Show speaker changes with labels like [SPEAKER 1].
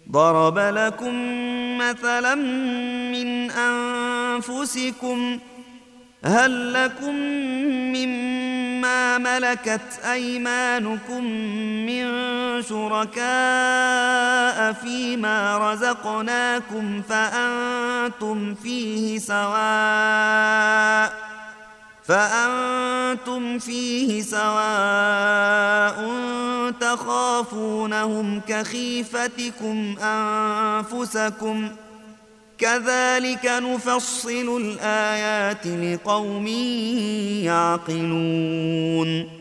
[SPEAKER 1] ضرب لكم مثلا من أنفسكم هل لكم مما ملكت أيمانكم من شركاء فيما رزقناكم فأنتم فيه سواء تخافونهم كخيفتكم أنفسكم كذلك نفصل الآيات لقوم يعقلون